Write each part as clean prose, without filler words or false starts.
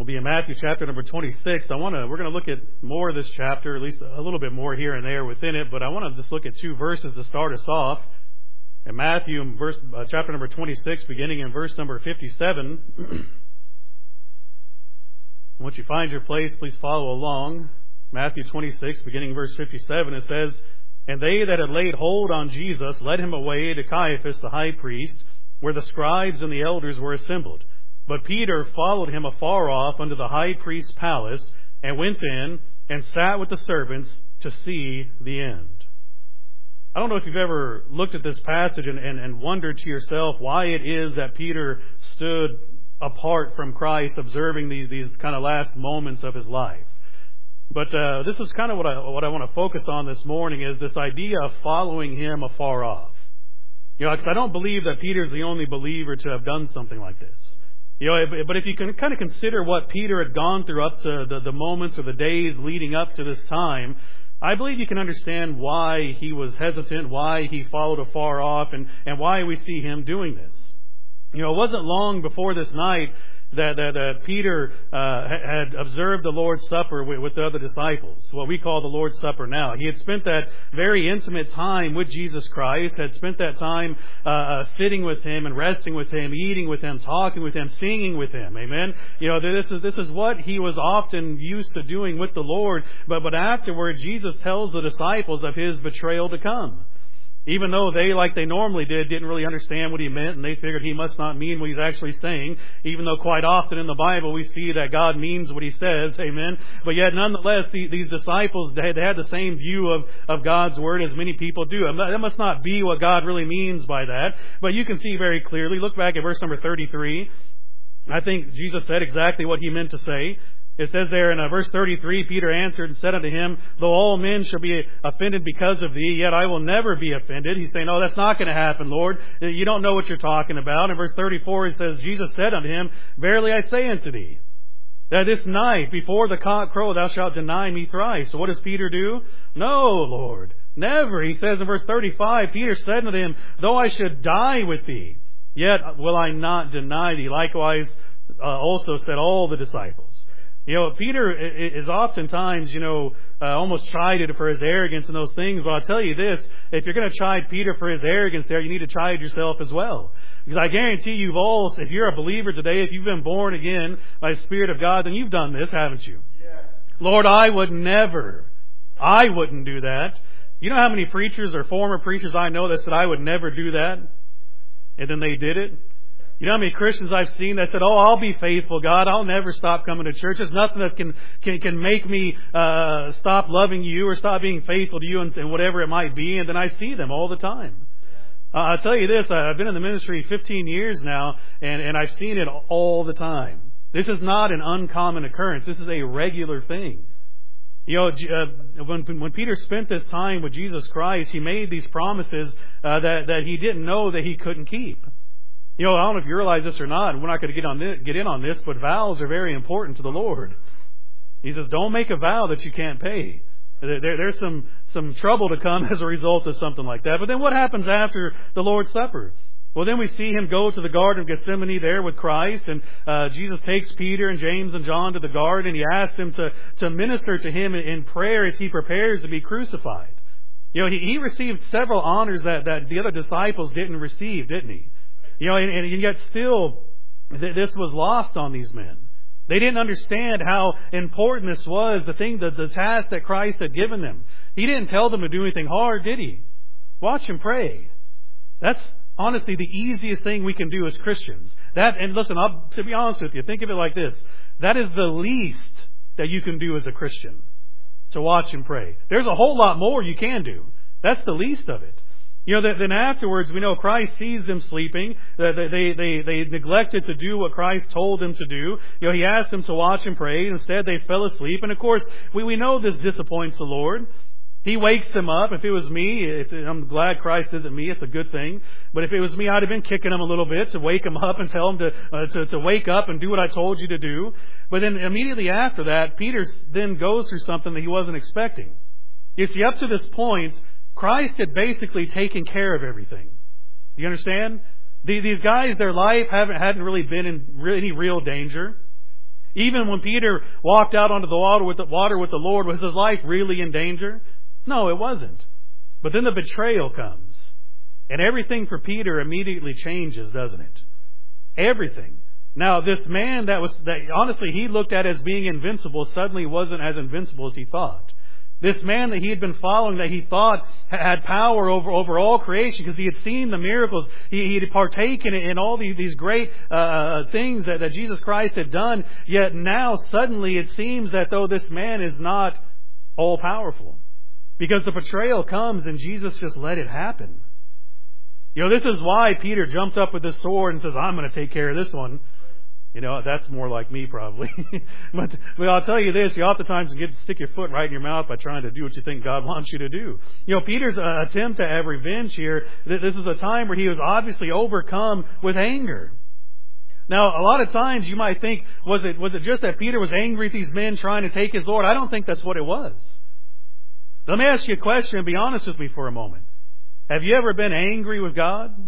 We'll be in Matthew chapter number 26. We're going to look at more of this chapter, at least a little bit more here and there within it, but I want to just look at two verses to start us off. In Matthew, chapter number 26, beginning in verse number 57. Once you find your place, please follow along. Matthew 26, beginning in verse 57, it says, "And they that had laid hold on Jesus led him away to Caiaphas the high priest, where the scribes and the elders were assembled. But Peter followed him afar off unto the high priest's palace, and went in, and sat with the servants to see the end." I don't know if you've ever looked at this passage and wondered to yourself why it is that Peter stood apart from Christ, observing these kind of last moments of his life. But this is kind of what I want to focus on this morning, is this idea of following him afar off. Because I don't believe that Peter's the only believer to have done something like this. But if you can kind of consider what Peter had gone through up to the moments or the days leading up to this time, I believe you can understand why he was hesitant, why he followed afar off, and why we see him doing this. It wasn't long before this night that Peter had observed the Lord's Supper with the other disciples, what we call the Lord's Supper now. He had spent that very intimate time with Jesus Christ, had spent that time sitting with Him and resting with Him, eating with Him, talking with Him, singing with Him. Amen? This is what he was often used to doing with the Lord, but afterward Jesus tells the disciples of His betrayal to come. Even though they, like they normally did, didn't really understand what He meant, and they figured He must not mean what He's actually saying, even though quite often in the Bible we see that God means what He says, amen? But yet nonetheless, these disciples, they had the same view of God's Word as many people do. That must not be what God really means by that, but you can see very clearly. Look back at verse number 33. I think Jesus said exactly what He meant to say. It says there in verse 33, Peter answered and said unto Him, "Though all men shall be offended because of Thee, yet I will never be offended." He's saying, "Oh, that's not going to happen, Lord. You don't know what you're talking about." In verse 34, it says, Jesus said unto him, "Verily I say unto thee, that this night before the cock crow thou shalt deny me thrice." So what does Peter do? "No, Lord, never." He says in verse 35, Peter said unto Him, "Though I should die with Thee, yet will I not deny Thee." Likewise also said all the disciples. Peter is oftentimes, almost chided for his arrogance and those things. But I'll tell you this, if you're going to chide Peter for his arrogance there, you need to chide yourself as well. Because I guarantee you've all, if you're a believer today, if you've been born again by the Spirit of God, then you've done this, haven't you? Yes. "Lord, I wouldn't do that." You know how many preachers or former preachers I know that said, "I would never do that," and then they did it? You know how many Christians I've seen that said, "Oh, I'll be faithful, God. I'll never stop coming to church. There's nothing that can make me stop loving You or stop being faithful to You," and whatever it might be. And then I see them all the time. I'll tell you this, I've been in the ministry 15 years now, and I've seen it all the time. This is not an uncommon occurrence. This is a regular thing. When Peter spent this time with Jesus Christ, he made these promises that he didn't know that he couldn't keep. I don't know if you realize this or not, and we're not going to get in on this, but vows are very important to the Lord. He says, don't make a vow that you can't pay. There's some trouble to come as a result of something like that. But then what happens after the Lord's Supper? Well, then we see Him go to the Garden of Gethsemane there with Christ, and Jesus takes Peter and James and John to the garden, and He asks them to minister to Him in prayer as He prepares to be crucified. He received several honors that the other disciples didn't receive, didn't He? And yet still, this was lost on these men. They didn't understand how important this was, the task that Christ had given them. He didn't tell them to do anything hard, did He? Watch and pray. That's honestly the easiest thing we can do as Christians. And listen, to be honest with you, think of it like this. That is the least that you can do as a Christian, to watch and pray. There's a whole lot more you can do. That's the least of it. Then afterwards, we know Christ sees them sleeping. They neglected to do what Christ told them to do. He asked them to watch and pray. Instead, they fell asleep. And of course, we know this disappoints the Lord. He wakes them up. If it was me, I'm glad Christ isn't me. It's a good thing. But if it was me, I'd have been kicking them a little bit to wake them up and tell them to wake up and do what I told you to do. But then immediately after that, Peter then goes through something that he wasn't expecting. You see, up to this point, Christ had basically taken care of everything. Do you understand? These guys, their life hadn't really been in any real danger. Even when Peter walked out onto the water with the Lord, was his life really in danger? No, it wasn't. But then the betrayal comes. And everything for Peter immediately changes, doesn't it? Everything. Now, this man that honestly he looked at as being invincible suddenly wasn't as invincible as he thought. This man that he had been following, that he thought had power over all creation, because he had seen the miracles, he had partaken in all these great things that Jesus Christ had done. Yet now suddenly it seems that though this man is not all powerful, because the betrayal comes and Jesus just let it happen. This is why Peter jumped up with his sword and says, "I'm going to take care of this one." That's more like me probably. but I'll tell you this, you oftentimes get to stick your foot right in your mouth by trying to do what you think God wants you to do. Peter's attempt to have revenge here, this is a time where he was obviously overcome with anger. Now, a lot of times you might think, was it just that Peter was angry at these men trying to take his Lord? I don't think that's what it was. Let me ask you a question and be honest with me for a moment. Have you ever been angry with God?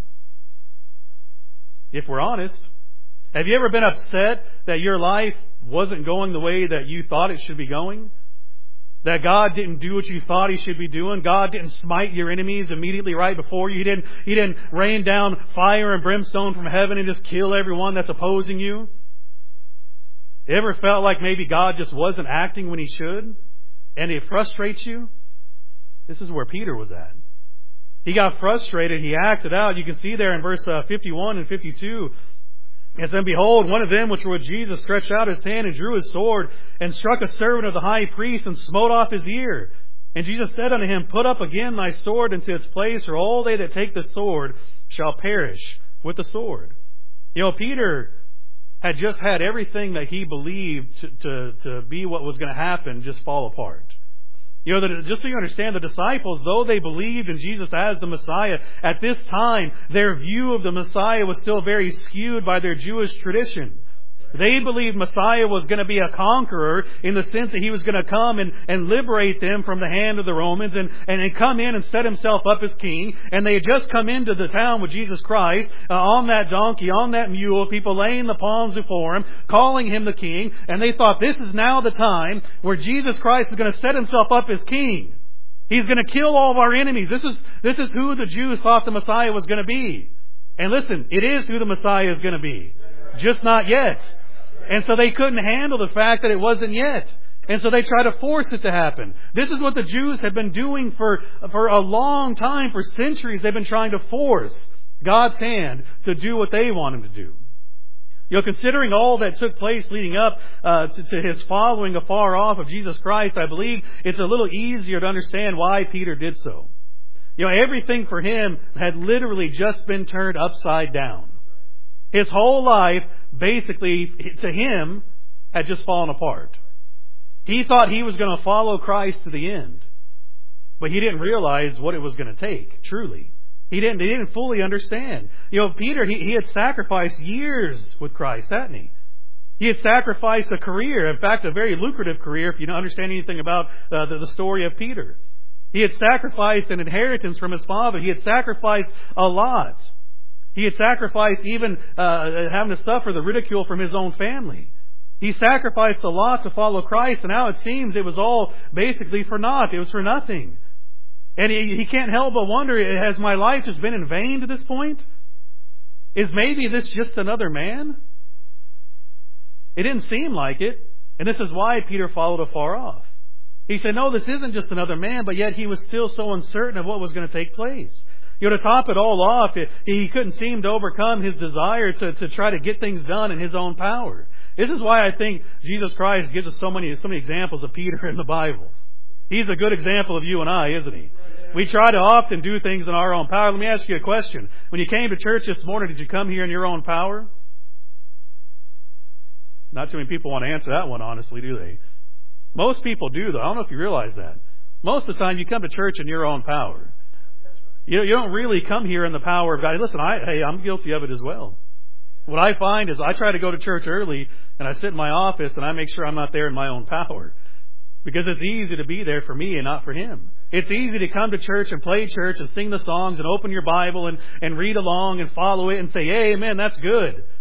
If we're honest. Have you ever been upset that your life wasn't going the way that you thought it should be going? That God didn't do what you thought He should be doing? God didn't smite your enemies immediately right before you? He didn't rain down fire and brimstone from heaven and just kill everyone that's opposing you? You ever felt like maybe God just wasn't acting when He should? And it frustrates you? This is where Peter was at. He got frustrated. He acted out. You can see there in verse 51 and 52. And then behold, one of them which were with Jesus stretched out his hand and drew his sword and struck a servant of the high priest and smote off his ear. And Jesus said unto him, Put up again thy sword into its place, or all they that take the sword shall perish with the sword. Peter had just had everything that he believed to be what was going to happen just fall apart. Just so you understand, the disciples, though they believed in Jesus as the Messiah, at this time, their view of the Messiah was still very skewed by their Jewish tradition. They believed Messiah was going to be a conqueror in the sense that He was going to come and liberate them from the hand of the Romans and come in and set Himself up as king. And they had just come into the town with Jesus Christ on that donkey, on that mule, people laying the palms before Him, calling Him the king. And they thought this is now the time where Jesus Christ is going to set Himself up as king. He's going to kill all of our enemies. This is who the Jews thought the Messiah was going to be. And listen, it is who the Messiah is going to be. Just not yet. And so they couldn't handle the fact that it wasn't yet. And so they tried to force it to happen. This is what the Jews have been doing for a long time, for centuries. They've been trying to force God's hand to do what they want Him to do. Considering all that took place leading up to His following afar off of Jesus Christ, I believe it's a little easier to understand why Peter did so. Everything for him had literally just been turned upside down. His whole life, basically, to him, had just fallen apart. He thought he was going to follow Christ to the end. But he didn't realize what it was going to take, truly. He didn't fully understand. Peter, he had sacrificed years with Christ, hadn't he? He had sacrificed a career, in fact, a very lucrative career, if you don't understand anything about the story of Peter. He had sacrificed an inheritance from his father. He had sacrificed a lot. He had sacrificed even having to suffer the ridicule from his own family. He sacrificed a lot to follow Christ, and now it seems it was all basically for naught. It was for nothing. And he can't help but wonder, has my life just been in vain to this point? Is maybe this just another man? It didn't seem like it. And this is why Peter followed afar off. He said, no, this isn't just another man, but yet he was still so uncertain of what was going to take place. To top it all off, he couldn't seem to overcome his desire to try to get things done in his own power. This is why I think Jesus Christ gives us so many examples of Peter in the Bible. He's a good example of you and I, isn't he? We try to often do things in our own power. Let me ask you a question. When you came to church this morning, did you come here in your own power? Not too many people want to answer that one, honestly, do they? Most people do, though. I don't know if you realize that. Most of the time, you come to church in your own power. You don't really come here in the power of God. Listen, I'm guilty of it as well. What I find is I try to go to church early, and I sit in my office, and I make sure I'm not there in my own power. Because it's easy to be there for me and not for Him. It's easy to come to church and play church and sing the songs and open your Bible and read along and follow it and say, hey, amen, that's good.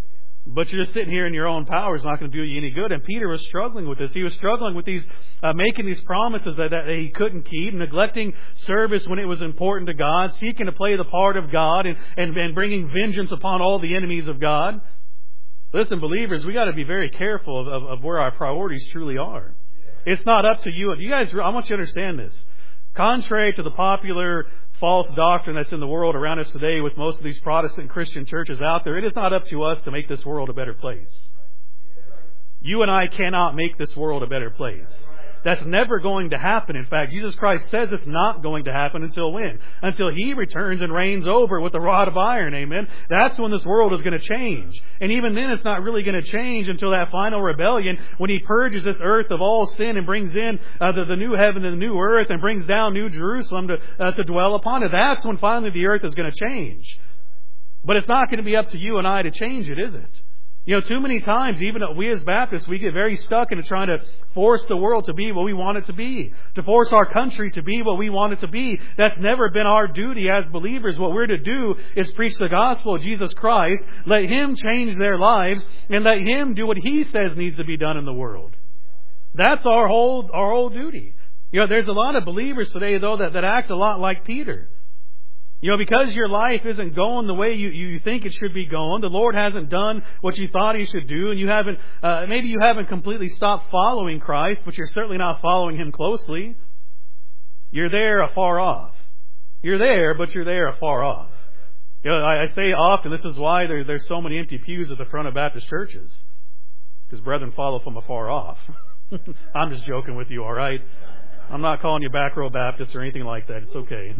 But you're just sitting here in your own power is not going to do you any good. And Peter was struggling with this. He was struggling with these, making these promises that he couldn't keep, neglecting service when it was important to God, seeking to play the part of God, and bringing vengeance upon all the enemies of God. Listen, believers, we got to be very careful of where our priorities truly are. It's not up to you. You guys, I want you to understand this. Contrary to the popular false doctrine that's in the world around us today with most of these Protestant Christian churches out there, it is not up to us to make this world a better place. You and I cannot make this world a better place. That's never going to happen. In fact, Jesus Christ says it's not going to happen until when? Until He returns and reigns over with a rod of iron. Amen? That's when this world is going to change. And even then it's not really going to change until that final rebellion when He purges this earth of all sin and brings in the new heaven and the new earth and brings down New Jerusalem to dwell upon it. That's when finally the earth is going to change. But it's not going to be up to you and I to change it, is it? Too many times, even we as Baptists, we get very stuck into trying to force the world to be what we want it to be, to force our country to be what we want it to be. That's never been our duty as believers. What we're to do is preach the gospel of Jesus Christ, let Him change their lives, and let Him do what He says needs to be done in the world. That's our whole duty. There's a lot of believers today, though, that act a lot like Peter. Because your life isn't going the way you think it should be going, the Lord hasn't done what you thought He should do, and you haven't, maybe you haven't completely stopped following Christ, but you're certainly not following Him closely. You're there afar off. You're there, but you're there afar off. I say often, this is why there's so many empty pews at the front of Baptist churches. Because brethren follow from afar off. I'm just joking with you, all right? I'm not calling you back row Baptist or anything like that. It's okay.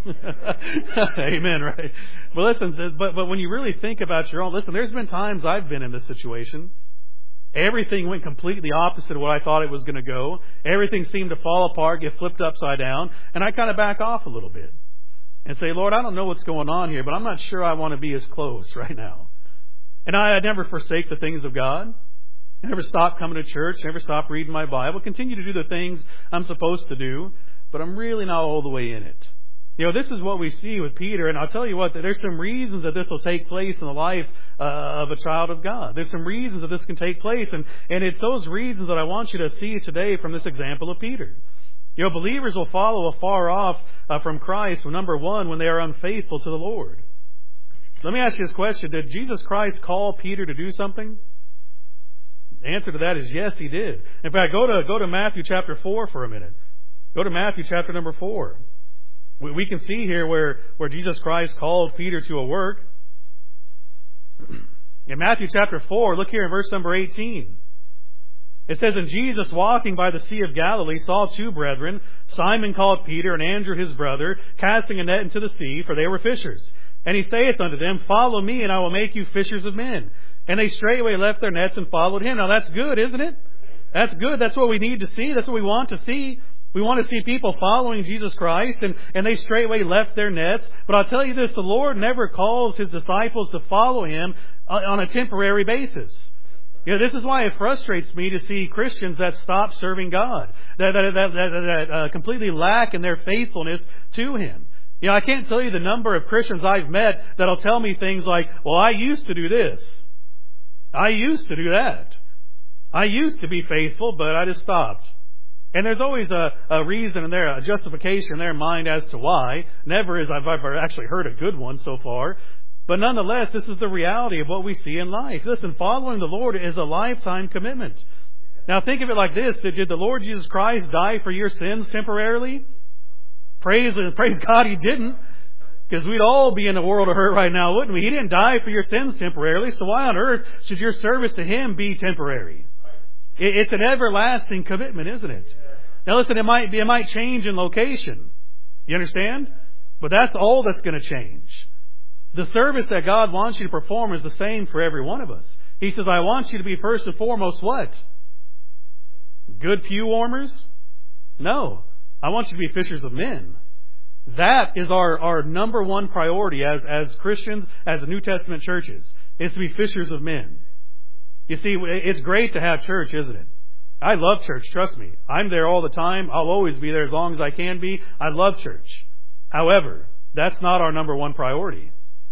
Amen, right? But listen, but when you really think about your own, listen, there's been times I've been in this situation. Everything went completely opposite of what I thought it was going to go. Everything seemed to fall apart, get flipped upside down, and I kind of back off a little bit and say, Lord, I don't know what's going on here, but I'm not sure I want to be as close right now. And I never forsake the things of God. I never stop coming to church, never stop reading my Bible, continue to do the things I'm supposed to do, but I'm really not all the way in it. This is what we see with Peter, and I'll tell you what, there's some reasons that this will take place in the life of a child of God. There's some reasons that this can take place, and it's those reasons that I want you to see today from this example of Peter. Believers will follow afar off from Christ, number one, when they are unfaithful to the Lord. Let me ask you this question. Did Jesus Christ call Peter to do something? The answer to that is yes, He did. In fact, go to Matthew chapter 4 for a minute. Go to Matthew chapter number 4. We can see here where Jesus Christ called Peter to a work. In Matthew chapter 4, look here in verse number 18. It says, And Jesus, walking by the Sea of Galilee, saw two brethren, Simon called Peter, and Andrew his brother, casting a net into the sea, for they were fishers. And He saith unto them, Follow me, and I will make you fishers of men. And they straightway left their nets and followed Him. Now that's good, isn't it? That's good. That's what we need to see. That's what we want to see. We want to see people following Jesus Christ, and they straightway left their nets. But I'll tell you this, the Lord never calls His disciples to follow Him on a temporary basis. This is why it frustrates me to see Christians that stop serving God, that completely lack in their faithfulness to Him. I can't tell you the number of Christians I've met that'll tell me things like, well, I used to do this. I used to do that. I used to be faithful, but I just stopped. And there's always a reason in there, a justification in their mind as to why. Never as I've ever actually heard a good one so far. But nonetheless, this is the reality of what we see in life. Listen, following the Lord is a lifetime commitment. Now think of it like this. Did the Lord Jesus Christ die for your sins temporarily? Praise God He didn't. Because we'd all be in a world of hurt right now, wouldn't we? He didn't die for your sins temporarily, so why on earth should your service to Him be temporary? It's an everlasting commitment, isn't it? Now listen, it might change in location. You understand? But that's all that's going to change. The service that God wants you to perform is the same for every one of us. He says, I want you to be first and foremost what? Good pew warmers? No. I want you to be fishers of men. That is our number one priority as Christians, as New Testament churches, is to be fishers of men. You see, it's great to have church, isn't it? I love church, trust me. I'm there all the time. I'll always be there as long as I can be. I love church. However, that's not our number one priority.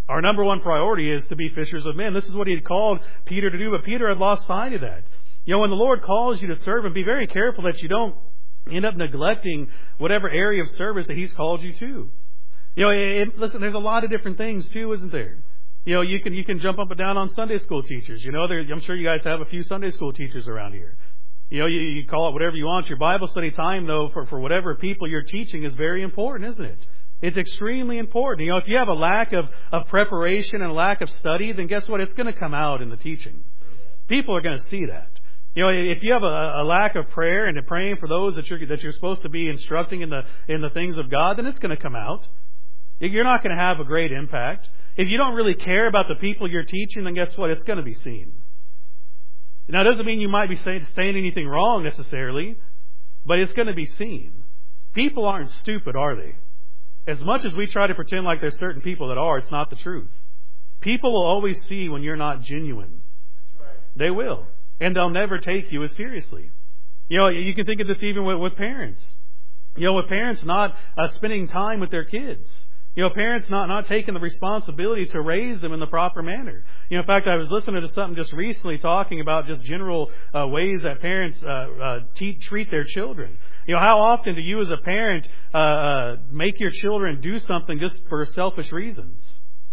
Our number one priority is to be fishers of men. This is what He had called Peter to do, but Peter had lost sight of that. When the Lord calls you to serve Him, be very careful that you don't end up neglecting whatever area of service that He's called you to. Listen, there's a lot of different things too, isn't there? You can jump up and down on Sunday school teachers. I'm sure you guys have a few Sunday school teachers around here. You call it whatever you want. Your Bible study time, though, for whatever people you're teaching is very important, isn't it? It's extremely important. If you have a lack of preparation and a lack of study, then guess what? It's going to come out in the teaching. People are going to see that. If you have a lack of prayer and praying for those that you're supposed to be instructing in the things of God, then it's going to come out. You're not going to have a great impact. If you don't really care about the people you're teaching, then guess what? It's going to be seen. Now, it doesn't mean you might be saying anything wrong necessarily, but it's going to be seen. People aren't stupid, are they? As much as we try to pretend like there's certain people that are, it's not the truth. People will always see when you're not genuine. That's right. They will. And they'll never take you as seriously. You can think of this even with parents. With parents not spending time with their kids. Parents not taking the responsibility to raise them in the proper manner. In fact, I was listening to something just recently talking about just general ways that parents treat their children. How often do you as a parent make your children do something just for selfish reasons?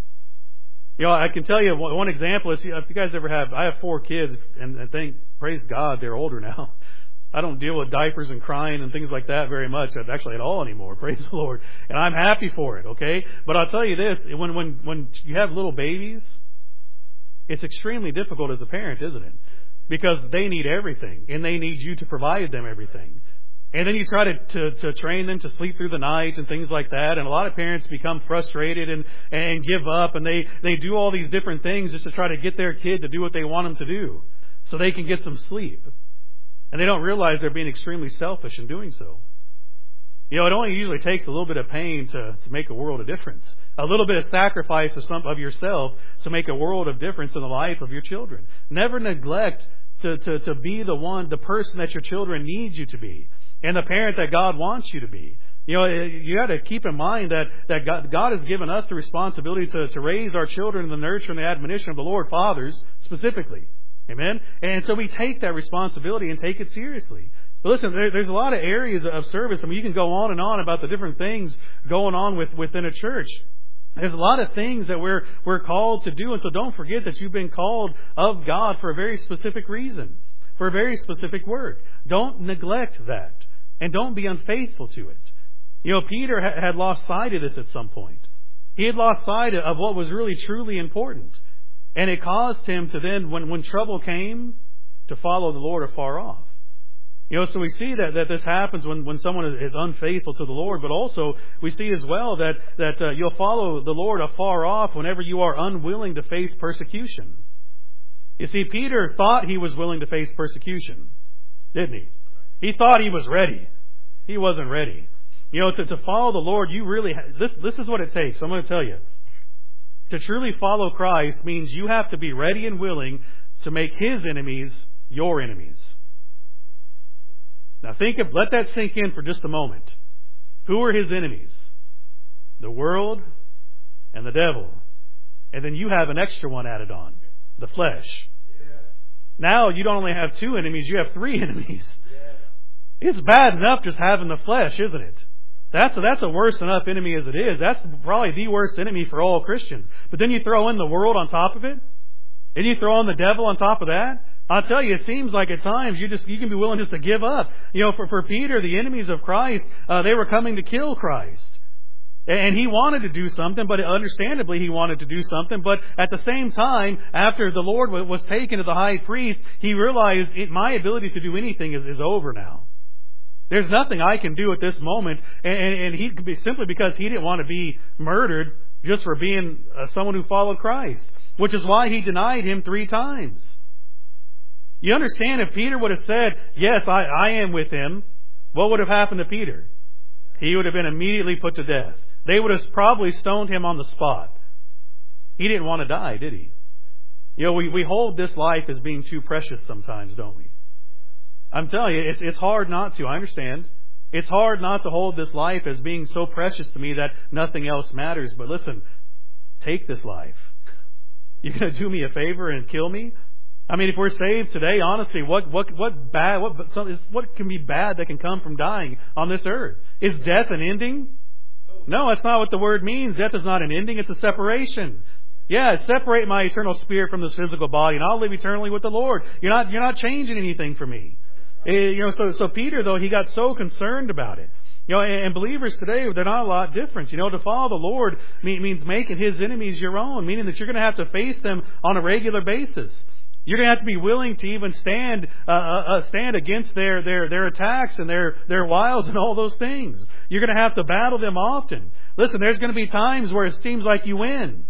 I can tell you one example is, if you guys I have 4 kids, and I think, praise God, they're older now. I don't deal with diapers and crying and things like that very much, actually at all anymore. Praise the Lord. And I'm happy for it, okay? But I'll tell you this, when you have little babies, it's extremely difficult as a parent, isn't it? Because they need everything, and they need you to provide them everything. And then you try to train them to sleep through the night and things like that. And a lot of parents become frustrated and give up, and they do all these different things just to try to get their kid to do what they want them to do so they can get some sleep. And they don't realize they're being extremely selfish in doing so. It only usually takes a little bit of pain to make a world of difference. A little bit of sacrifice of yourself to make a world of difference in the life of your children. Never neglect to be the person that your children need you to be, and the parent that God wants you to be. You got to keep in mind that God has given us the responsibility to raise our children in the nurture and the admonition of the Lord, fathers specifically. Amen? And so we take that responsibility and take it seriously. But listen, there's a lot of areas of service. You can go on and on about the different things going on within a church. There's a lot of things that we're called to do. And so don't forget that you've been called of God for a very specific reason, for a very specific work. Don't neglect that. And don't be unfaithful to it. Peter had lost sight of this at some point. He had lost sight of what was really truly important. And it caused him to then, when trouble came, to follow the Lord afar off. So we see that this happens when someone is unfaithful to the Lord, but also we see as well that you'll follow the Lord afar off whenever you are unwilling to face persecution. You see, Peter thought he was willing to face persecution, didn't he? He thought he was ready. He wasn't ready. To follow the Lord, you really this is what it takes. I'm going to tell you. To truly follow Christ means you have to be ready and willing to make His enemies your enemies. Now let that sink in for just a moment. Who are His enemies? The world and the devil. And then you have an extra one added on. The flesh. Now you don't only have 2 enemies, you have 3 enemies. It's bad enough just having the flesh, isn't it? That's a worse enough enemy as it is. That's probably the worst enemy for all Christians. But then you throw in the world on top of it, and you throw in the devil on top of that. I'll tell you, it seems like at times you can be willing just to give up. For Peter, the enemies of Christ, they were coming to kill Christ. And he wanted to do something, but understandably he wanted to do something. But at the same time, after the Lord was taken to the high priest, he realized my ability to do anything is over now. There's nothing I can do at this moment, and he could be simply because he didn't want to be murdered just for being someone who followed Christ, which is why he denied Him 3 times. You understand, if Peter would have said, yes, I am with Him, what would have happened to Peter? He would have been immediately put to death. They would have probably stoned him on the spot. He didn't want to die, did he? We hold this life as being too precious sometimes, don't we? I'm telling you, it's hard not to. I understand. It's hard not to hold this life as being so precious to me that nothing else matters. But listen, take this life? You're going to do me a favor and kill me? I mean, if we're saved today, honestly, what can be bad that can come from dying on this earth? Is death an ending? No, that's not what the word means. Death is not an ending, it's a separation. Yeah, separate my eternal spirit from this physical body, and I'll live eternally with the Lord. You're not changing anything for me. So Peter, though, he got so concerned about it. And believers today, they're not a lot different. To follow the Lord means making His enemies your own, meaning that you're going to have to face them on a regular basis. You're going to have to be willing to even stand against their attacks and their wiles and all those things. You're going to have to battle them often. Listen, there's going to be times where it seems like you win.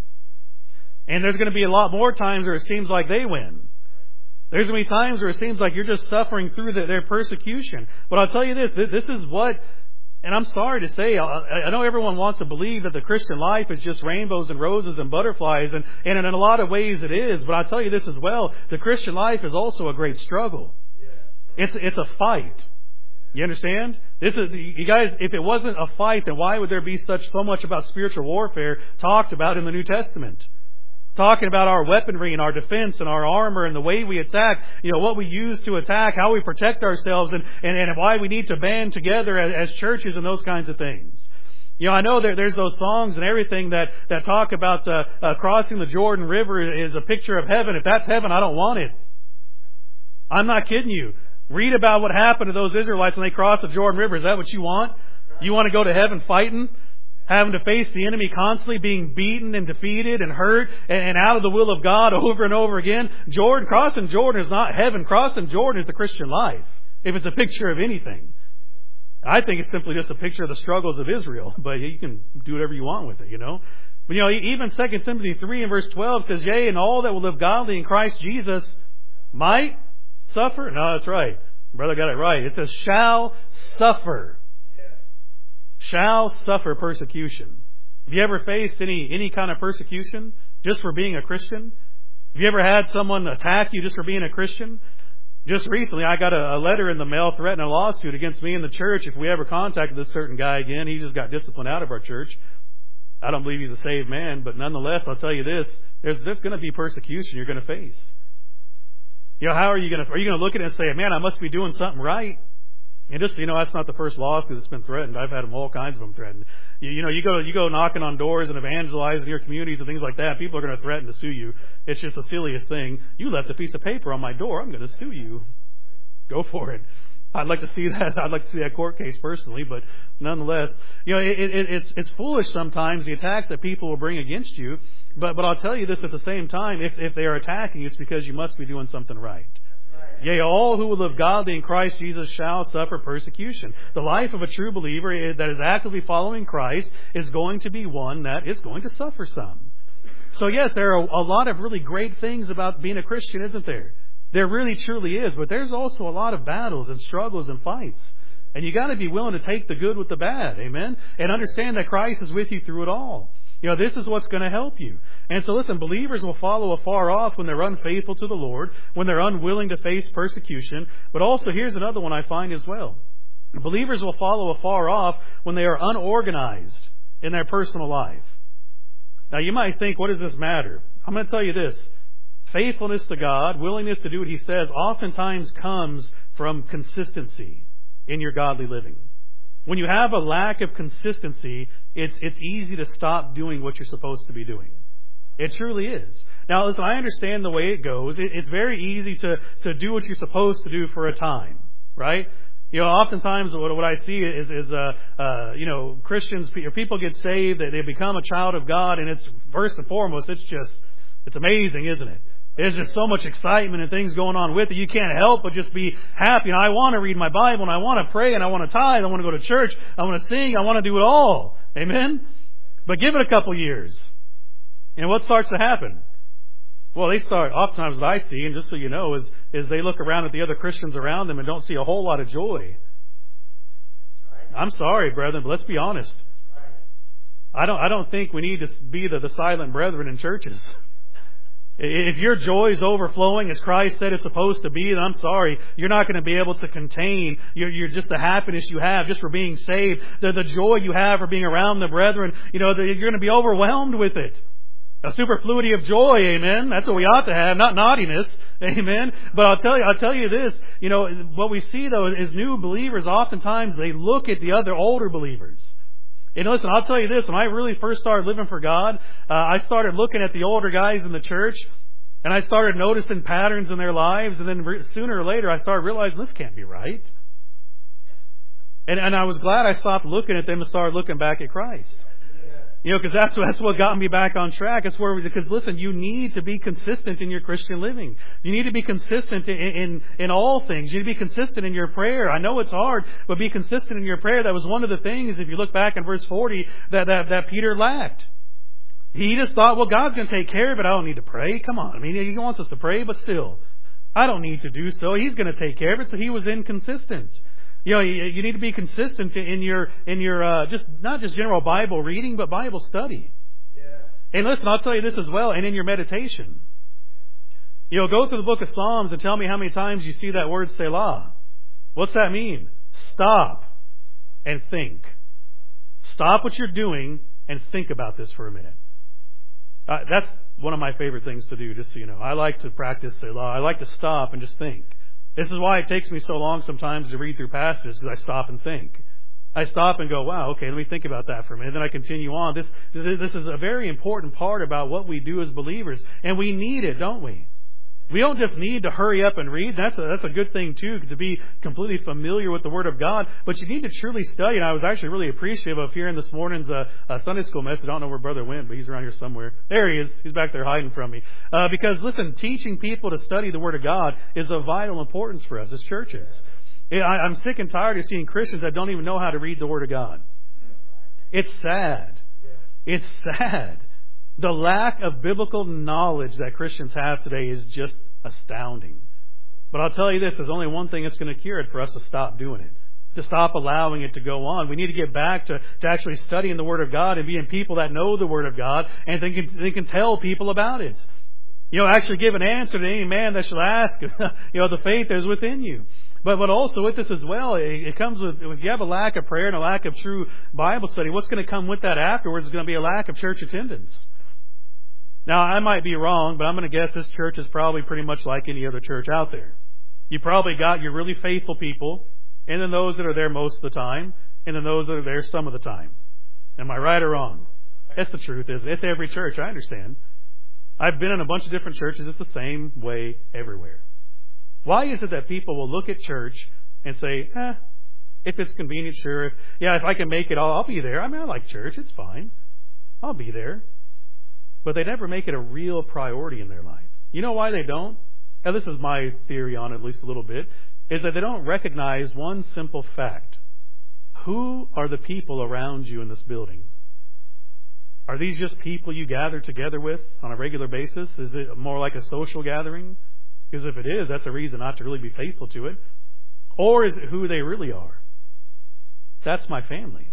And there's going to be a lot more times where it seems like they win. There's going to be times where it seems like you're just suffering through their persecution. But I'll tell you this is what, and I'm sorry to say, I know everyone wants to believe that the Christian life is just rainbows and roses and butterflies, and in a lot of ways it is, but I'll tell you this as well, the Christian life is also a great struggle. It's a fight. You understand? You guys, if it wasn't a fight, then why would there be so much about spiritual warfare talked about in the New Testament? Talking about our weaponry and our defense and our armor and the way we attack, what we use to attack, how we protect ourselves, and why we need to band together as churches and those kinds of things. I know there's those songs and everything that talk about crossing the Jordan River is a picture of heaven. If that's heaven, I don't want it. I'm not kidding you. Read about what happened to those Israelites when they crossed the Jordan River. Is that what you want? You want to go to heaven fighting? Having to face the enemy constantly, being beaten and defeated and hurt and out of the will of God over and over again. Crossing Jordan is not heaven. Crossing Jordan is the Christian life, if it's a picture of anything. I think it's simply just a picture of the struggles of Israel, but you can do whatever you want with it, But even 2 Timothy 3 and verse 12 says, yea, and all that will live godly in Christ Jesus might suffer. No, that's right. Brother got it right. It says shall suffer. Shall suffer persecution. Have you ever faced any kind of persecution just for being a Christian? Have you ever had someone attack you just for being a Christian? Just recently, I got a letter in the mail threatening a lawsuit against me and the church if we ever contacted this certain guy again. He just got disciplined out of our church. I don't believe he's a saved man, but nonetheless, I'll tell you this: there's going to be persecution you're going to face. How are you going to look at it and say, man, I must be doing something right? And just that's not the first lawsuit that's been threatened. I've had all kinds of them threatened. You go knocking on doors and evangelizing your communities and things like that. People are going to threaten to sue you. It's just the silliest thing. You left a piece of paper on my door. I'm going to sue you. Go for it. I'd like to see that. I'd like to see that court case personally, but nonetheless, it's foolish sometimes, the attacks that people will bring against you. But I'll tell you this at the same time: if they are attacking you, it's because you must be doing something right. Yea, all who will live godly in Christ Jesus shall suffer persecution. The life of a true believer that is actively following Christ is going to be one that is going to suffer some. So yes, there are a lot of really great things about being a Christian, isn't there? There really truly is. But there's also a lot of battles and struggles and fights. And you got to be willing to take the good with the bad. Amen? And understand that Christ is with you through it all. This is what's going to help you. And so listen, believers will follow afar off when they're unfaithful to the Lord, when they're unwilling to face persecution. But also, here's another one I find as well. Believers will follow afar off when they are unorganized in their personal life. Now, you might think, what does this matter? I'm going to tell you this. Faithfulness to God, willingness to do what He says, oftentimes comes from consistency in your godly living. When you have a lack of consistency, it's easy to stop doing what you're supposed to be doing. It truly is. Now, listen, I understand the way it goes. It's very easy to do what you're supposed to do for a time, right? Oftentimes what I see is Christians, or people get saved, they become a child of God, and it's first and foremost, it's amazing, isn't it? There's just so much excitement and things going on with it. You can't help but just be happy. And I want to read my Bible, and I want to pray, and I want to tithe, I want to go to church, I want to sing, I want to do it all. Amen? But give it a couple years. And what starts to happen? Well, they start, oftentimes what I see, and just so you know, is they look around at the other Christians around them and don't see a whole lot of joy. I'm sorry, brethren, but let's be honest. I don't think we need to be the silent brethren in churches. If your joy is overflowing as Christ said it's supposed to be, then I'm sorry, you're not going to be able to contain you're just the happiness you have just for being saved, the joy you have for being around the brethren. You're going to be overwhelmed with it. A superfluity of joy, amen. That's what we ought to have, not naughtiness, amen. But I'll tell you this, what we see though is new believers, oftentimes they look at the other older believers. And listen, I'll tell you this, when I really first started living for God, I started looking at the older guys in the church, and I started noticing patterns in their lives, and then sooner or later I started realizing this can't be right. And I was glad I stopped looking at them and started looking back at Christ. Because that's what got me back on track. It's because listen, you need to be consistent in your Christian living. You need to be consistent in all things. You need to be consistent in your prayer. I know it's hard, but be consistent in your prayer. That was one of the things, if you look back in verse 40, that Peter lacked. He just thought, well, God's going to take care of it. I don't need to pray. Come on. I mean, He wants us to pray, but still, I don't need to do so. He's going to take care of it. So he was inconsistent. You need to be consistent in your just not just general Bible reading, but Bible study. Yeah. And listen, I'll tell you this as well, and in your meditation. Go through the book of Psalms and tell me how many times you see that word Selah. What's that mean? Stop and think. Stop what you're doing and think about this for a minute. That's one of my favorite things to do, just so you know. I like to practice Selah. I like to stop and just think. This is why it takes me so long sometimes to read through passages, because I stop and think. I stop and go, wow, okay, let me think about that for a minute. Then I continue on. This is a very important part about what we do as believers. And we need it, don't we? We don't just need to hurry up and read. That's a good thing, too, to be completely familiar with the Word of God. But you need to truly study. And I was actually really appreciative of hearing this morning's Sunday school message. I don't know where Brother went, but he's around here somewhere. There he is. He's back there hiding from me. Because, listen, teaching people to study the Word of God is of vital importance for us as churches. I'm sick and tired of seeing Christians that don't even know how to read the Word of God. It's sad. It's sad. The lack of biblical knowledge that Christians have today is just astounding. But I'll tell you this, there's only one thing that's going to cure it for us: to stop doing it. To stop allowing it to go on. We need to get back to actually studying the Word of God and being people that know the Word of God and they can tell people about it. Actually give an answer to any man that shall ask. The faith that is within you. But also with this as well, it comes with, if you have a lack of prayer and a lack of true Bible study, what's going to come with that afterwards is going to be a lack of church attendance. Now, I might be wrong, but I'm going to guess this church is probably pretty much like any other church out there. You probably got your really faithful people, and then those that are there most of the time, and then those that are there some of the time. Am I right or wrong? That's the truth, isn't it? It's every church, I understand. I've been in a bunch of different churches. It's the same way everywhere. Why is it that people will look at church and say, if it's convenient, sure. If I can make it, I'll be there. I mean, I like church. It's fine. I'll be there. But they never make it a real priority in their life. You know why they don't? Now, this is my theory on it, at least a little bit, is that they don't recognize one simple fact. Who are the people around you in this building? Are these just people you gather together with on a regular basis? Is it more like a social gathering? Because if it is, that's a reason not to really be faithful to it. Or is it who they really are? That's my family.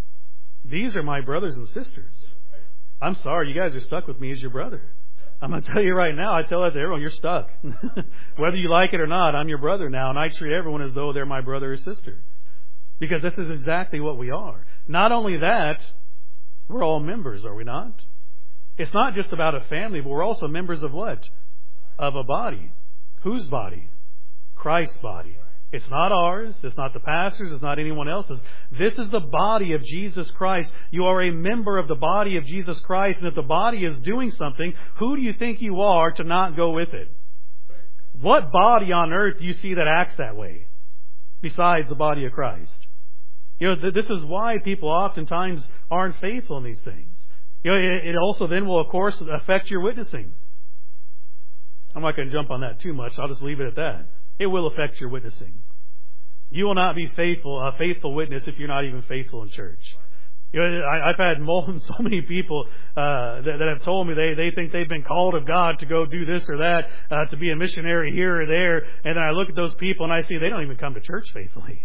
These are my brothers and sisters. I'm sorry, you guys are stuck with me as your brother. I'm going to tell you right now, I tell that to everyone, you're stuck. Whether you like it or not, I'm your brother now, and I treat everyone as though they're my brother or sister. Because this is exactly what we are. Not only that, we're all members, are we not? It's not just about a family, but we're also members of what? Of a body. Whose body? Christ's body. It's not ours. It's not the pastor's. It's not anyone else's. This is the body of Jesus Christ. You are a member of the body of Jesus Christ. And if the body is doing something, who do you think you are to not go with it? What body on earth do you see that acts that way besides the body of Christ? This is why people oftentimes aren't faithful in these things. It also then will, of course, affect your witnessing. I'm not going to jump on that too much. I'll just leave it at that. It will affect your witnessing. You will not be a faithful witness if you're not even faithful in church. I've had so many people that have told me they think they've been called of God to go do this or that, to be a missionary here or there, and then I look at those people and I see they don't even come to church faithfully.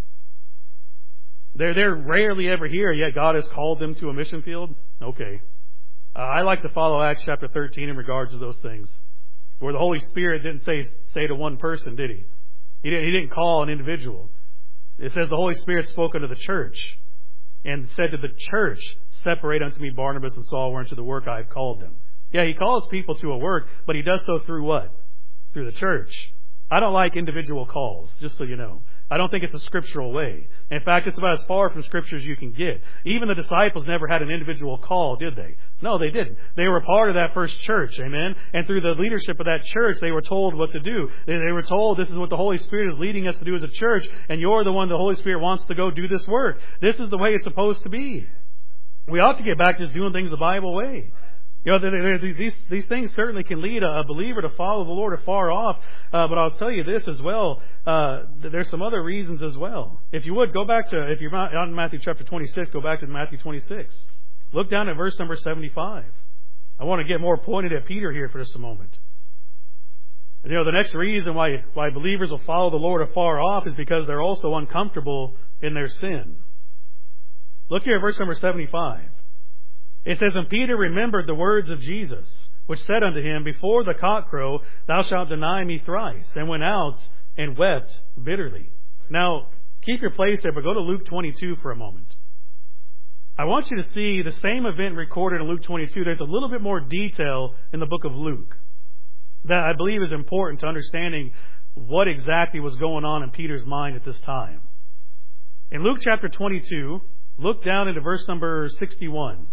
They're rarely ever here, yet God has called them to a mission field. Okay. I like to follow Acts chapter 13 in regards to those things, where the Holy Spirit didn't say to one person, did He? He didn't call an individual. It says the Holy Spirit spoke unto the church and said to the church, separate unto me Barnabas and Saul whereunto the work I have called them. Yeah, He calls people to a work, but He does so through what? Through the church. I don't like individual calls, just so you know. I don't think it's a scriptural way. In fact, it's about as far from Scripture as you can get. Even the disciples never had an individual call, did they? No, they didn't. They were part of that first church, amen? And through the leadership of that church, they were told what to do. They were told this is what the Holy Spirit is leading us to do as a church, and you're the one the Holy Spirit wants to go do this work. This is the way it's supposed to be. We ought to get back to just doing things the Bible way. You know, these things certainly can lead a believer to follow the Lord afar off. But I'll tell you this as well. There's some other reasons as well. If you would, go back to, if you're not on Matthew chapter 26, go back to Matthew 26. Look down at verse number 75. I want to get more pointed at Peter here for just a moment. You know, the next reason why believers will follow the Lord afar off is because they're also uncomfortable in their sin. Look here at verse number 75. It says, And Peter remembered the words of Jesus, which said unto him, Before the cock crow, thou shalt deny me thrice, and went out and wept bitterly. Now, keep your place there, but go to Luke 22 for a moment. I want you to see the same event recorded in Luke 22. There's a little bit more detail in the book of Luke that I believe is important to understanding what exactly was going on in Peter's mind at this time. In Luke chapter 22, look down into verse number 61.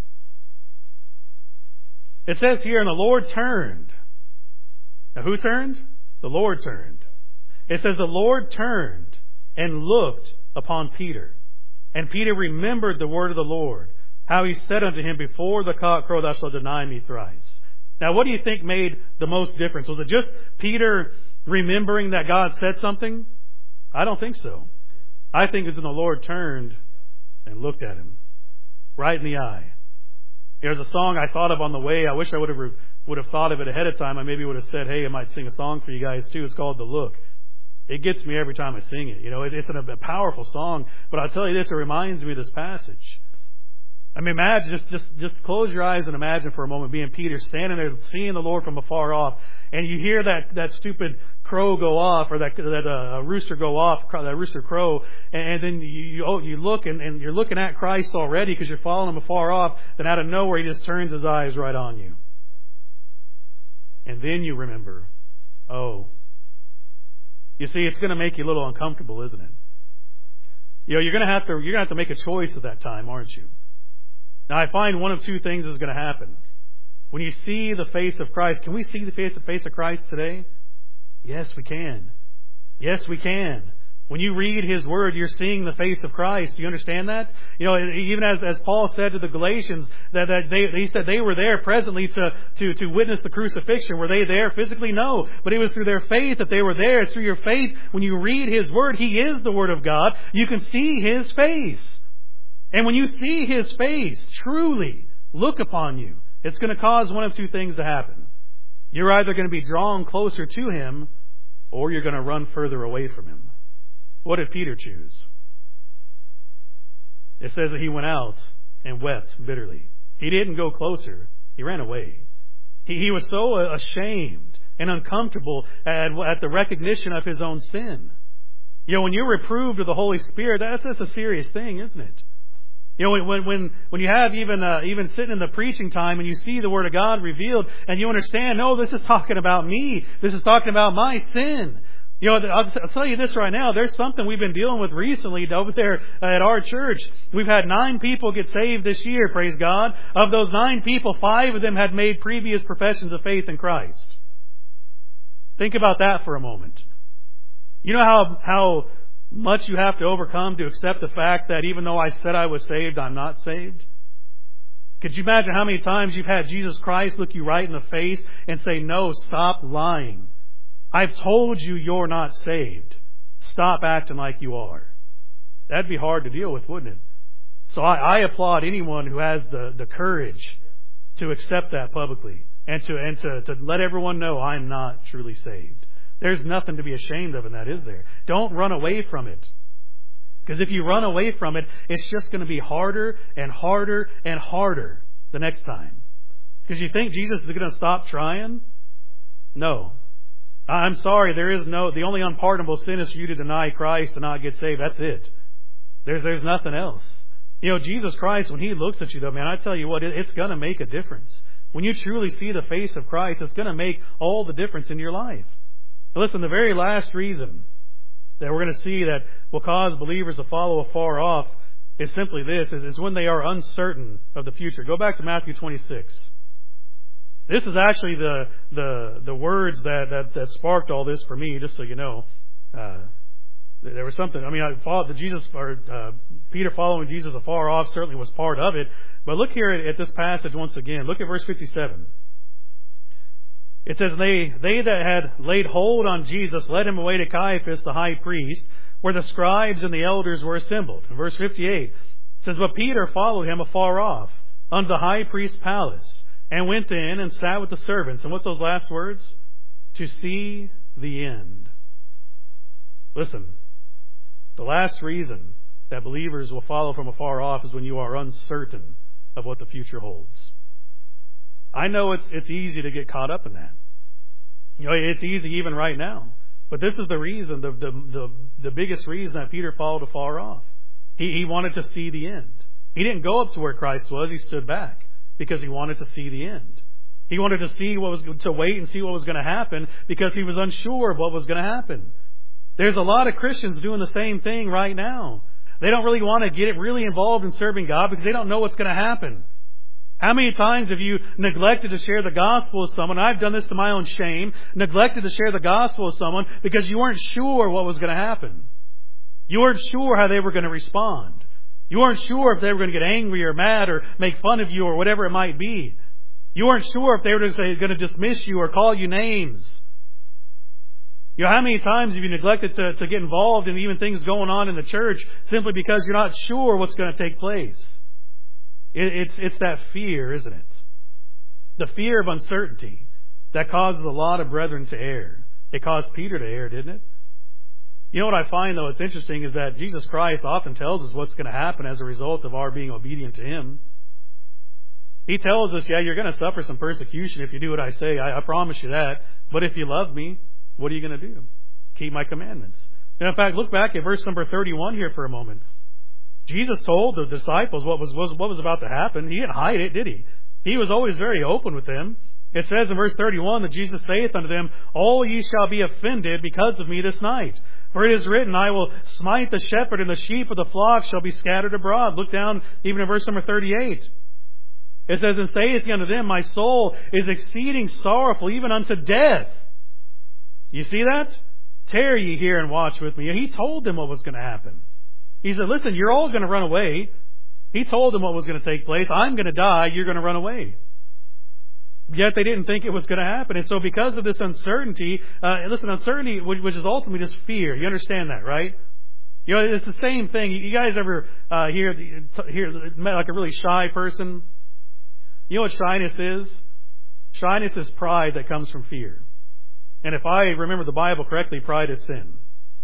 It says here, And the Lord turned. Now who turned? The Lord turned. It says, The Lord turned and looked upon Peter. And Peter remembered the word of the Lord, how He said unto him, Before the cock crow, thou shalt deny me thrice. Now what do you think made the most difference? Was it just Peter remembering that God said something? I don't think so. I think it's when the Lord turned and looked at him right in the eye. There's a song I thought of on the way. I wish I would have thought of it ahead of time. I maybe would have said, hey, I might sing a song for you guys too. It's called The Look. It gets me every time I sing it. You know, it's a powerful song. But I'll tell you this, it reminds me of this passage. I mean, imagine, just close your eyes and imagine for a moment being Peter standing there seeing the Lord from afar off, and you hear that stupid crow go off, or that rooster go off, that rooster crow, and then you look and you're looking at Christ already because you're following Him afar off. Then out of nowhere He just turns His eyes right on you, and then you remember, oh, you see, it's going to make you a little uncomfortable, isn't it? You know, you're going to have to make a choice at that time, aren't you? Now, I find one of two things is going to happen. When you see the face of Christ, can we see the face of Christ today? Yes, we can. Yes, we can. When you read His Word, you're seeing the face of Christ. Do you understand that? You know, even as Paul said to the Galatians, that he said they were there presently to witness the crucifixion. Were they there physically? No. But it was through their faith that they were there. It's through your faith. When you read His Word, He is the Word of God. You can see His face. And when you see His face truly look upon you, it's going to cause one of two things to happen. You're either going to be drawn closer to Him, or you're going to run further away from Him. What did Peter choose? It says that he went out and wept bitterly. He didn't go closer. He ran away. He was so ashamed and uncomfortable at the recognition of his own sin. You know, when you're reproved of the Holy Spirit, that's a serious thing, isn't it? You know, when you have even sitting in the preaching time and you see the Word of God revealed and you understand, no, this is talking about me. This is talking about my sin. You know, I'll tell you this right now. There's something we've been dealing with recently over there at our church. We've had 9 people get saved this year, praise God. Of those 9 people, 5 of them had made previous professions of faith in Christ. Think about that for a moment. You know how much you have to overcome to accept the fact that even though I said I was saved, I'm not saved? Could you imagine how many times you've had Jesus Christ look you right in the face and say, no, stop lying. I've told you you're not saved. Stop acting like you are. That'd be hard to deal with, wouldn't it? So I applaud anyone who has the courage to accept that publicly and to let everyone know I'm not truly saved. There's nothing to be ashamed of in that, is there? Don't run away from it. Because if you run away from it, it's just going to be harder and harder and harder the next time. Because you think Jesus is going to stop trying? No. I'm sorry, the only unpardonable sin is for you to deny Christ and not get saved. That's it. There's nothing else. You know, Jesus Christ, when He looks at you though, man, I tell you what, it's going to make a difference. When you truly see the face of Christ, it's going to make all the difference in your life. Listen, the very last reason that we're going to see that will cause believers to follow afar off is simply this, is when they are uncertain of the future. Go back to Matthew 26. This is actually the words that sparked all this for me, just so you know. There was something, Peter following Jesus afar off certainly was part of it. But look here at this passage once again. Look at verse 57. It says, they that had laid hold on Jesus led him away to Caiaphas the high priest, where the scribes and the elders were assembled. In verse 58, it says, but Peter followed him afar off unto the high priest's palace, and went in and sat with the servants. And what's those last words? To see the end. Listen, the last reason that believers will follow from afar off is when you are uncertain of what the future holds. I know it's easy to get caught up in that. It's easy even right now. But this is the reason, the biggest reason that Peter followed afar off. He wanted to see the end. He didn't go up to where Christ was. He stood back because he wanted to see the end. He wanted to wait and see what was going to happen because he was unsure of what was going to happen. There's a lot of Christians doing the same thing right now. They don't really want to get really involved in serving God because they don't know what's going to happen. How many times have you neglected to share the gospel with someone? I've done this to my own shame. Neglected to share the gospel with someone because you weren't sure what was going to happen. You weren't sure how they were going to respond. You weren't sure if they were going to get angry or mad or make fun of you or whatever it might be. You weren't sure if they were going to dismiss you or call you names. How many times have you neglected to get involved in even things going on in the church simply because you're not sure what's going to take place? It's that fear, isn't it? The fear of uncertainty that causes a lot of brethren to err. It caused Peter to err, didn't it? You know what I find, though, it's interesting is that Jesus Christ often tells us what's going to happen as a result of our being obedient to Him. He tells us, you're going to suffer some persecution if you do what I say. I promise you that. But if you love me, what are you going to do? Keep my commandments. And in fact, look back at verse number 31 here for a moment. Jesus told the disciples what was about to happen. He didn't hide it, did He? He was always very open with them. It says in verse 31 that Jesus saith unto them, all ye shall be offended because of me this night. For it is written, I will smite the shepherd, and the sheep of the flock shall be scattered abroad. Look down even in verse number 38. It says, and saith he unto them, my soul is exceeding sorrowful, even unto death. You see that? Tarry ye here and watch with me. He told them what was going to happen. He said, listen, you're all going to run away. He told them what was going to take place. I'm going to die. You're going to run away. Yet they didn't think it was going to happen. And so because of this uncertainty, uncertainty, which is ultimately just fear. You understand that, right? It's the same thing. You guys ever hear like a really shy person? You know what shyness is? Shyness is pride that comes from fear. And if I remember the Bible correctly, pride is sin.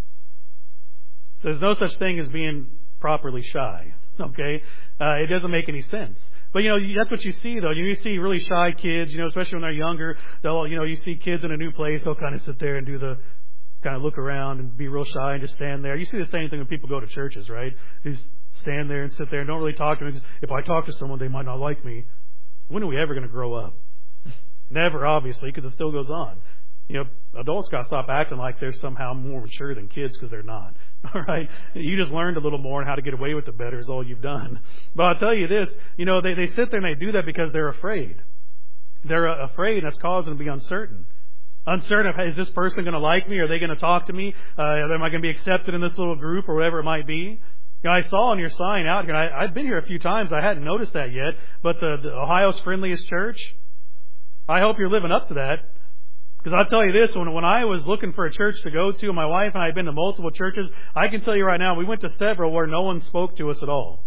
There's no such thing as being properly shy. Okay? It doesn't make any sense. But, that's what you see, though. You see really shy kids, especially when they're younger. You see kids in a new place, they'll kind of sit there and kind of look around and be real shy and just stand there. You see the same thing when people go to churches, right? They just stand there and sit there and don't really talk to them. If I talk to someone, they might not like me. When are we ever going to grow up? Never, obviously, because it still goes on. Adults got to stop acting like they're somehow more mature than kids because they're not. All right? You just learned a little more on how to get away with it better is all you've done. But I'll tell you this, they sit there and they do that because they're afraid. They're afraid, and that's causing them to be uncertain. Uncertain of, is this person going to like me? Are they going to talk to me? Am I going to be accepted in this little group or whatever it might be? I saw on your sign out here, I've been here a few times. I hadn't noticed that yet. But the Ohio's Friendliest Church, I hope you're living up to that. Because I'll tell you this, when I was looking for a church to go to, my wife and I had been to multiple churches, I can tell you right now, we went to several where no one spoke to us at all.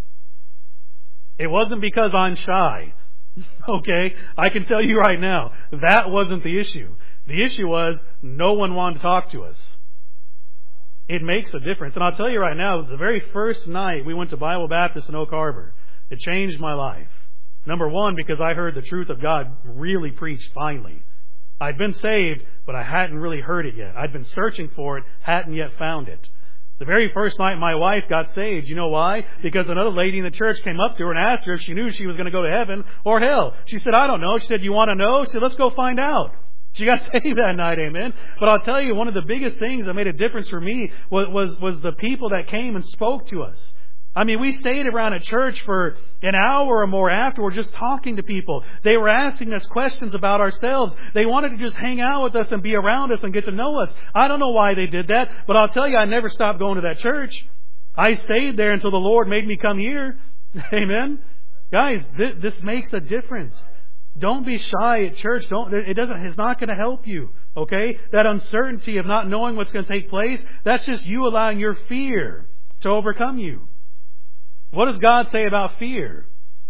It wasn't because I'm shy. Okay? I can tell you right now, that wasn't the issue. The issue was no one wanted to talk to us. It makes a difference. And I'll tell you right now, the very first night we went to Bible Baptist in Oak Harbor, it changed my life. Number one, because I heard the truth of God really preached finally. I'd been saved, but I hadn't really heard it yet. I'd been searching for it, hadn't yet found it. The very first night my wife got saved, you know why? Because another lady in the church came up to her and asked her if she knew she was going to go to heaven or hell. She said, I don't know. She said, you want to know? She said, let's go find out. She got saved that night, amen. But I'll tell you, one of the biggest things that made a difference for me was the people that came and spoke to us. I mean, we stayed around at church for an hour or more afterward just talking to people. They were asking us questions about ourselves. They wanted to just hang out with us and be around us and get to know us. I don't know why they did that, but I'll tell you, I never stopped going to that church. I stayed there until the Lord made me come here. Amen. Guys, this makes a difference. Don't be shy at church. It's not going to help you. Okay? That uncertainty of not knowing what's going to take place, that's just you allowing your fear to overcome you. What does God say about fear?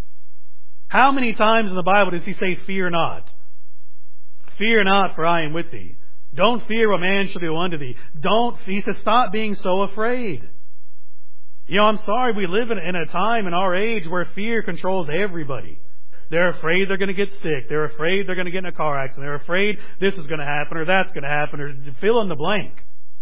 How many times in the Bible does He say, fear not? Fear not, for I am with thee. Don't fear what man shall do unto thee. He says, stop being so afraid. You know, I'm sorry, we live in a time in our age where fear controls everybody. They're afraid they're going to get sick. They're afraid they're going to get in a car accident. They're afraid this is going to happen or that's going to happen, or fill in the blank.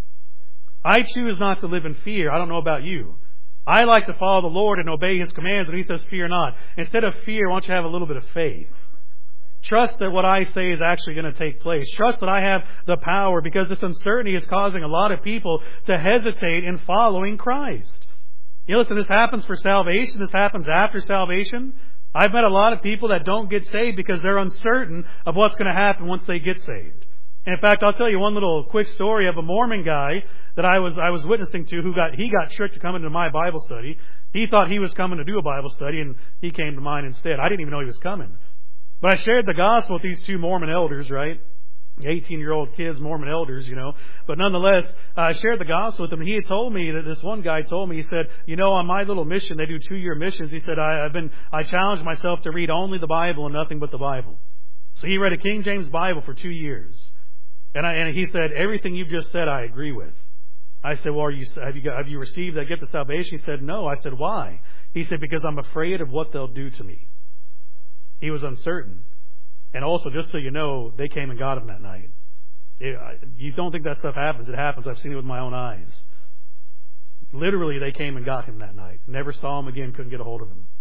I choose not to live in fear. I don't know about you. I like to follow the Lord and obey His commands when He says fear not. Instead of fear, why don't you have a little bit of faith? Trust that what I say is actually going to take place. Trust that I have the power, because this uncertainty is causing a lot of people to hesitate in following Christ. You know, listen, this happens for salvation. This happens after salvation. I've met a lot of people that don't get saved because they're uncertain of what's going to happen once they get saved. In fact, I'll tell you one little quick story of a Mormon guy that I was witnessing to he got tricked to come into my Bible study. He thought he was coming to do a Bible study, and he came to mine instead. I didn't even know he was coming. But I shared the gospel with these two Mormon elders, right? 18-year-old kids, Mormon elders, you know. But nonetheless, I shared the gospel with them, and he had told me that this one guy told me, he said, you know, on my little mission, they do 2-year missions. He said, I challenged myself to read only the Bible and nothing but the Bible. So he read a King James Bible for 2 years. And he said, everything you've just said, I agree with. I said, well, have you received that gift of salvation? He said, no. I said, why? He said, because I'm afraid of what they'll do to me. He was uncertain. And also, just so you know, they came and got him that night. You don't think that stuff happens. It happens. I've seen it with my own eyes. Literally, they came and got him that night. Never saw him again, couldn't get a hold of him.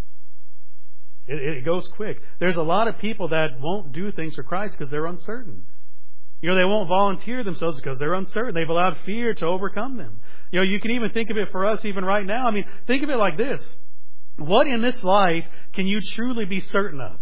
It goes quick. There's a lot of people that won't do things for Christ because they're uncertain. You know, they won't volunteer themselves because they're uncertain. They've allowed fear to overcome them. You know, you can even think of it for us even right now. I mean, think of it like this. What in this life can you truly be certain of?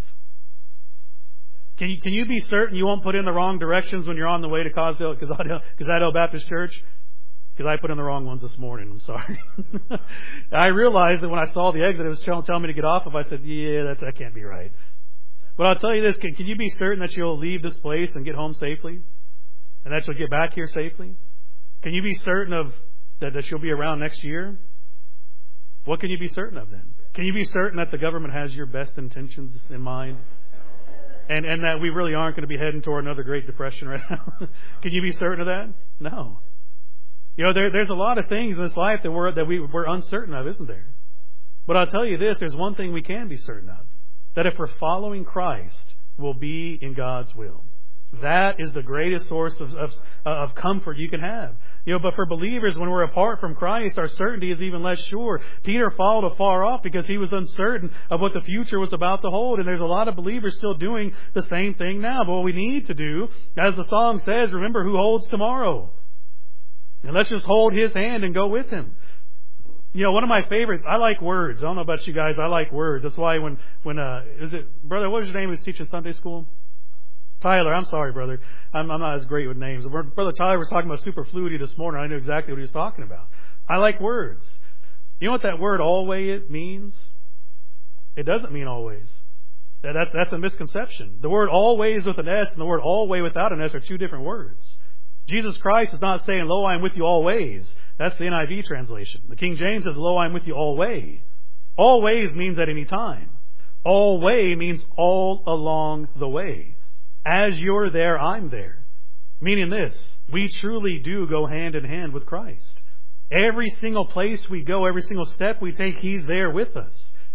Can you be certain you won't put in the wrong directions when you're on the way to Kazadale Baptist Church? Because I put in the wrong ones this morning. I'm sorry. I realized that when I saw the exit, it was telling me to get off of. I said, yeah, that can't be right. But I'll tell you this, can you be certain that you'll leave this place and get home safely? And that you'll get back here safely? Can you be certain of that you'll be around next year? What can you be certain of then? Can you be certain that the government has your best intentions in mind? And that we really aren't going to be heading toward another Great Depression right now? Can you be certain of that? No. You know, there's a lot of things in this life that we're uncertain of, isn't there? But I'll tell you this, there's one thing we can be certain of. That if we're following Christ, we'll be in God's will. That is the greatest source of comfort you can have. You know, but for believers, when we're apart from Christ, our certainty is even less sure. Peter followed afar off because he was uncertain of what the future was about to hold. And there's a lot of believers still doing the same thing now. But what we need to do, as the song says, remember who holds tomorrow. And let's just hold His hand and go with Him. You know, one of my favorites, I like words. I don't know about you guys, I like words. That's why when brother, what was your name? He was teaching Sunday school? Tyler, I'm sorry, brother. I'm not as great with names. Brother Tyler was talking about superfluity this morning. I knew exactly what he was talking about. I like words. You know what that word always means? It doesn't mean always. That's a misconception. The word always with an S and the word always without an S are two different words. Jesus Christ is not saying, lo, I am with you always. That's the NIV translation. The King James says, lo, I am with you always. Always means at any time. Always means all along the way. As you're there, I'm there. Meaning this, we truly do go hand in hand with Christ. Every single place we go, every single step we take, He's there with us.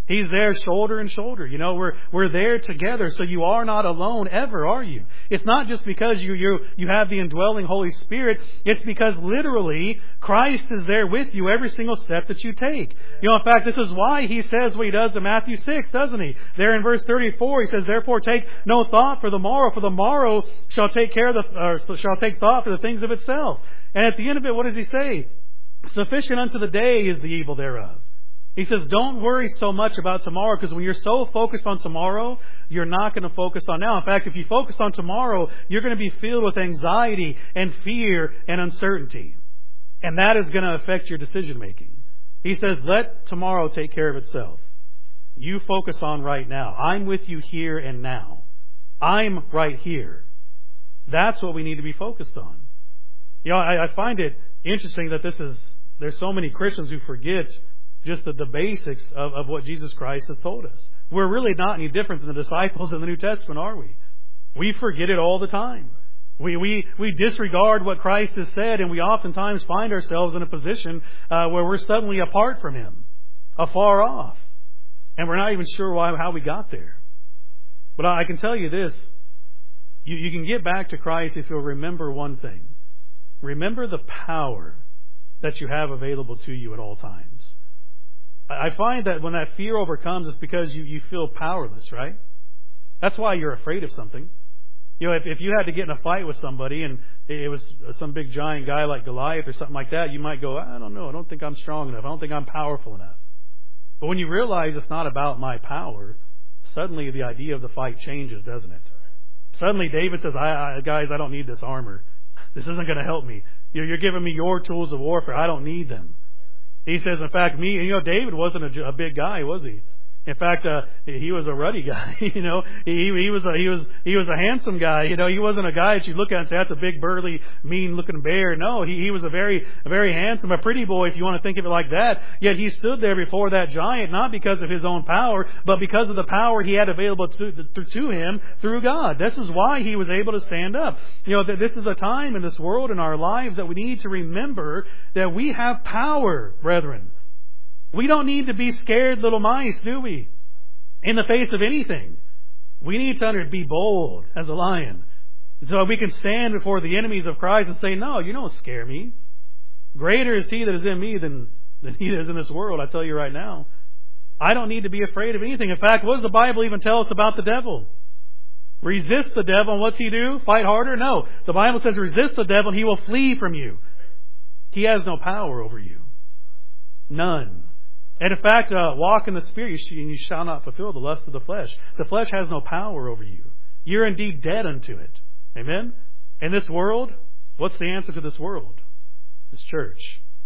He's there shoulder and shoulder. You know, we're there together. So you are not alone ever, are you? It's not just because you have the indwelling Holy Spirit. It's because literally Christ is there with you every single step that you take. You know, in fact, this is why He says what He does in Matthew 6, doesn't He? There in verse 34, He says, "Therefore take no thought for the morrow shall take shall take thought for the things of itself." And at the end of it, what does He say? "Sufficient unto the day is the evil thereof." He says, don't worry so much about tomorrow, because when you're so focused on tomorrow, you're not going to focus on now. In fact, if you focus on tomorrow, you're going to be filled with anxiety and fear and uncertainty. And that is going to affect your decision making. He says, let tomorrow take care of itself. You focus on right now. I'm with you here and now. I'm right here. That's what we need to be focused on. You know, I find it interesting that there's so many Christians who forget just the basics of what Jesus Christ has told us. We're really not any different than the disciples in the New Testament, are we? We forget it all the time. We disregard what Christ has said, and we oftentimes find ourselves in a position where we're suddenly apart from Him, afar off. And we're not even sure how we got there. But I can tell you this. You can get back to Christ if you'll remember one thing. Remember the power that you have available to you at all times. I find that when that fear overcomes, it's because you feel powerless, right? That's why you're afraid of something. You know, if you had to get in a fight with somebody and it was some big giant guy like Goliath or something like that, you might go, I don't know, I don't think I'm strong enough. I don't think I'm powerful enough. But when you realize it's not about my power, suddenly the idea of the fight changes, doesn't it? Suddenly David says, guys, I don't need this armor. This isn't going to help me. You're giving me your tools of warfare. I don't need them. He says, in fact, David wasn't a big guy, was he? In fact, he was a ruddy guy. You know, he was a handsome guy. You know, he wasn't a guy that you look at and say that's a big, burly, mean-looking bear. No, he was a very handsome, a pretty boy, if you want to think of it like that. Yet he stood there before that giant, not because of his own power, but because of the power he had available to him through God. This is why he was able to stand up. You know, this is a time in this world in our lives that we need to remember that we have power, brethren. We don't need to be scared little mice, do we? In the face of anything. We need to be bold as a lion. So we can stand before the enemies of Christ and say, no, you don't scare me. Greater is He that is in me than he that is in this world, I tell you right now. I don't need to be afraid of anything. In fact, what does the Bible even tell us about the devil? Resist the devil, and what's he do? Fight harder? No. The Bible says resist the devil and he will flee from you. He has no power over you. None. And in fact, walk in the Spirit, and you shall not fulfill the lust of the flesh. The flesh has no power over you. You're indeed dead unto it. Amen? In this world, what's the answer to this world? This church.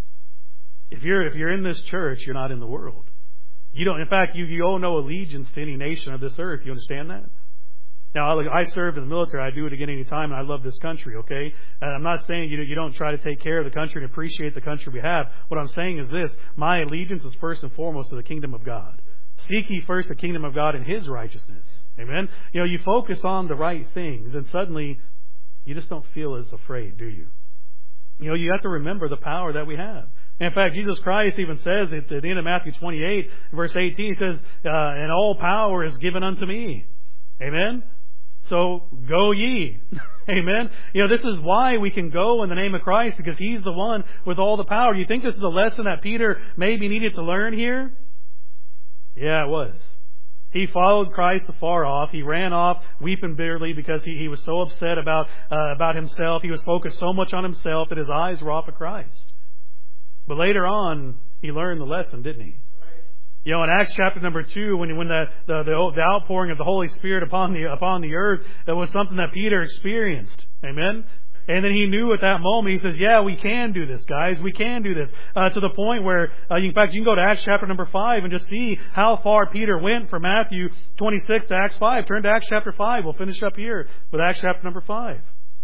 If you're in this church, you're not in the world. You don't. In fact, you owe no allegiance to any nation of this earth. You understand that? Now, I served in the military. I do it again any time, and I love this country, okay? And I'm not saying you don't try to take care of the country and appreciate the country we have. What I'm saying is this. My allegiance is first and foremost to the kingdom of God. Seek ye first the kingdom of God and His righteousness. Amen? You know, you focus on the right things, and suddenly you just don't feel as afraid, do you? You know, you have to remember the power that we have. In fact, Jesus Christ even says at the end of Matthew 28, verse 18, He says, and all power is given unto me. Amen? So, go ye. Amen? You know, this is why we can go in the name of Christ, because He's the one with all the power. Do you think this is a lesson that Peter maybe needed to learn here? Yeah, it was. He followed Christ afar off. He ran off weeping bitterly because he was so upset about himself. He was focused so much on himself that his eyes were off of Christ. But later on, he learned the lesson, didn't he? You know, in Acts chapter number 2, when the outpouring of the Holy Spirit upon the earth, that was something that Peter experienced. Amen? And then he knew at that moment, he says, yeah, we can do this, guys. We can do this. To the point where, in fact, you can go to Acts chapter number 5 and just see how far Peter went from Matthew 26 to Acts 5. Turn to Acts chapter 5. We'll finish up here with Acts chapter number 5.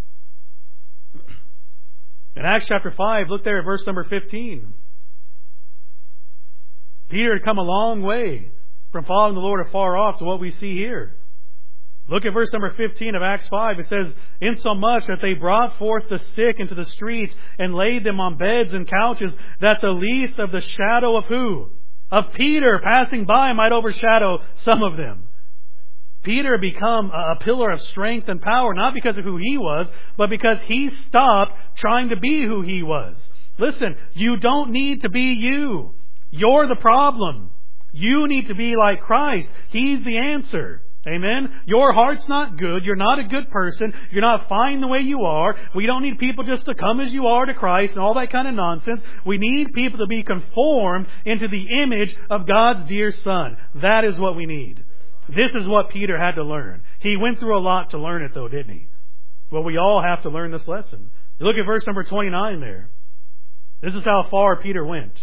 In Acts chapter 5, look there at verse number 15. Peter had come a long way from following the Lord afar off to what we see here. Look at verse number 15 of Acts 5. It says, insomuch that they brought forth the sick into the streets and laid them on beds and couches, that the least of the shadow of who? of Peter passing by might overshadow some of them. Peter become a pillar of strength and power, not because of who he was, but because he stopped trying to be who he was. Listen, you don't need to be you. You're the problem. You need to be like Christ. He's the answer. Amen? Your heart's not good. You're not a good person. You're not fine the way you are. We don't need people just to come as you are to Christ and all that kind of nonsense. We need people to be conformed into the image of God's dear Son. That is what we need. This is what Peter had to learn. He went through a lot to learn it though, didn't he? Well, we all have to learn this lesson. Look at verse number 29 there. This is how far Peter went.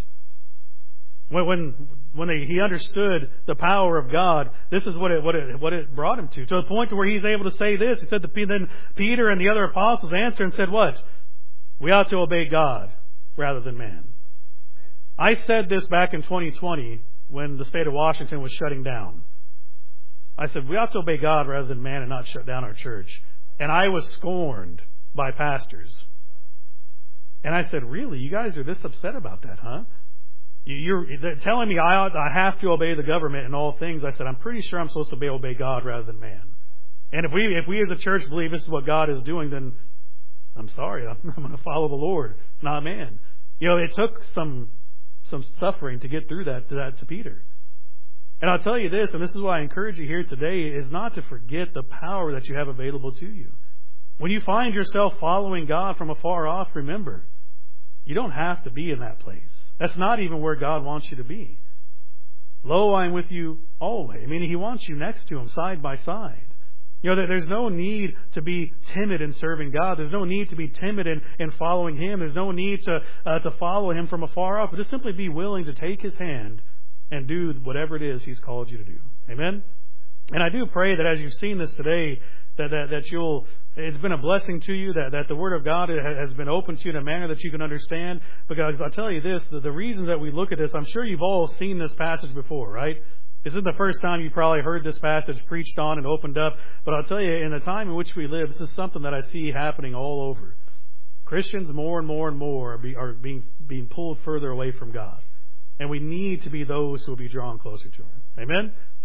When he understood the power of God, this is what it brought him to the point to where he's able to say this. He said, then Peter and the other apostles answered and said, what? We ought to obey God rather than man. I said this back in 2020 when the state of Washington was shutting down. I said, we ought to obey God rather than man and not shut down our church. And I was scorned by pastors. And I said, really? You guys are this upset about that, huh? You're telling me I have to obey the government in all things. I said, I'm pretty sure I'm supposed to obey God rather than man. And if we as a church believe this is what God is doing, then I'm sorry. I'm going to follow the Lord, not man. It took some suffering to get through that to Peter. And I'll tell you this, and this is why I encourage you here today, is not to forget the power that you have available to you. When you find yourself following God from afar off, remember, you don't have to be in that place. That's not even where God wants you to be. Lo, I am with you always. Meaning He wants you next to Him, side by side. There's no need to be timid in serving God. There's no need to be timid in following Him. There's no need to follow Him from afar off. But just simply be willing to take His hand and do whatever it is He's called you to do. Amen? And I do pray that as you've seen this today, that you'll, it's been a blessing to you, that the Word of God has been open to you in a manner that you can understand. Because I'll tell you this, the reason that we look at this, I'm sure you've all seen this passage before, right? This isn't the first time you've probably heard this passage preached on and opened up. But I'll tell you, in the time in which we live, this is something that I see happening all over. Christians more and more and more are being pulled further away from God. And we need to be those who will be drawn closer to Him. Amen?